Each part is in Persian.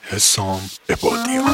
حسام عبادیان.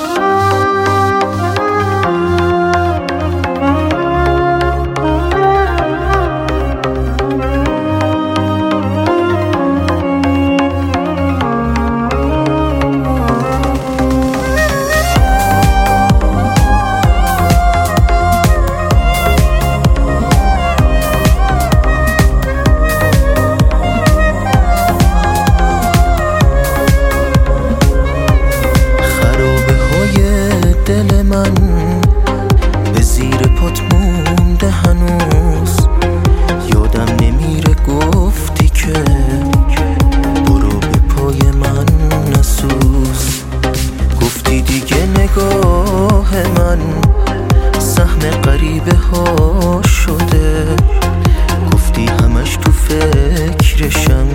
به زیر پات مونده هنوز، یادم نمیره گفتی که برو به پای من نسوز. گفتی دیگه نگاه من سهم غریبه ها شده، گفتی همش تو فکرشم،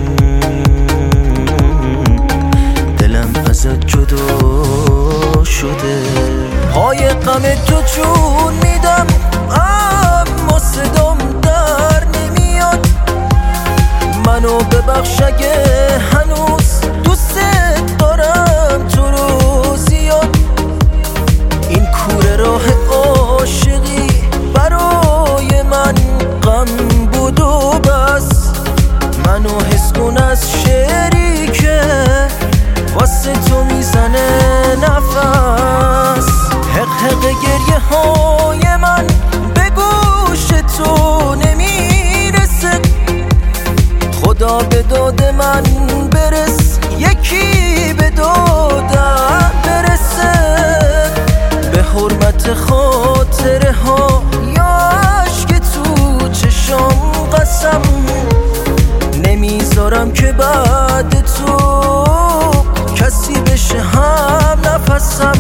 دلم ازت جدا شده. پای غم تو جون میدم اما صدام در نمیاد. منو ببخش اگه هنوز دوست دارم تو رو زیاد. این کوره راه عاشقی برای من غم بود و بس. منو حس کن از شعری که واسه تو میزنه نفس. حق گریه های من به گوش تو نمیرسه. خدا به داد من برس، یکی به دادم برسه. به حرمت خاطره ها یا عشق تو چشام قسم، نمیذارم که بعد تو کسی بشه هم نفسم.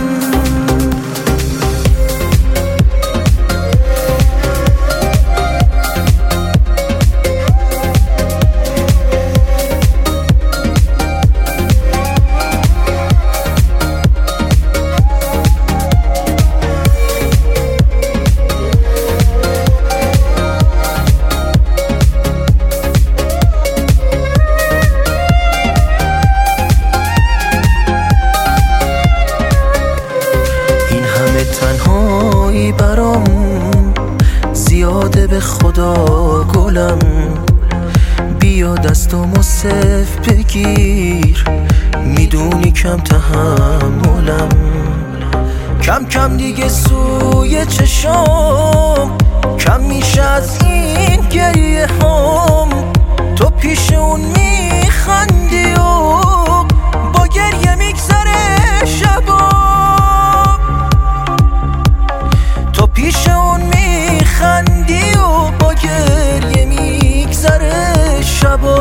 تنهایی برام زیاده، به خدا گلم بیا دستامو صف بگیر. میدونی کم تحملم، کم کم دیگه سوی چشام کم میشه از این گریه هام. تو پیش اون میخندی و با گریه میگذره شبام. پیش اون میخندی و با گریه میگذره شبم.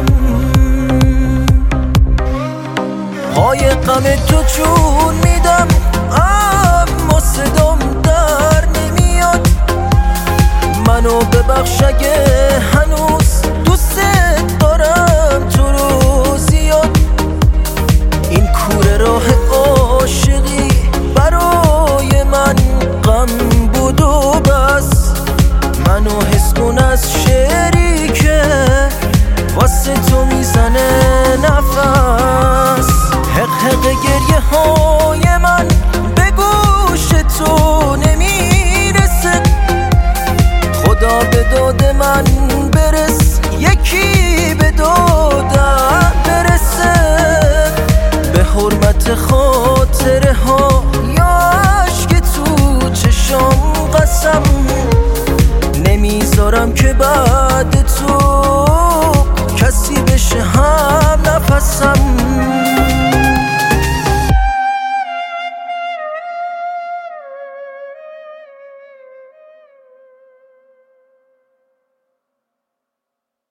پای غم تو جون میدم اما صدام در نمیاد. منو ببخش اگه هنوز دوست دارم تو رو زیاد. این کوره راه عاشقی برای من غم بود و بس. منو حس کن از شعری که واسه تو میزنه نفس. حق گریه های من به گوش تو نمیرسه. خدا به داد من برس، یکی به دادم برسه. به حرمت خاطره ها یا عشق تو چشام قسم، نمیذارم که بعد تو کسی بشه هم نفسم.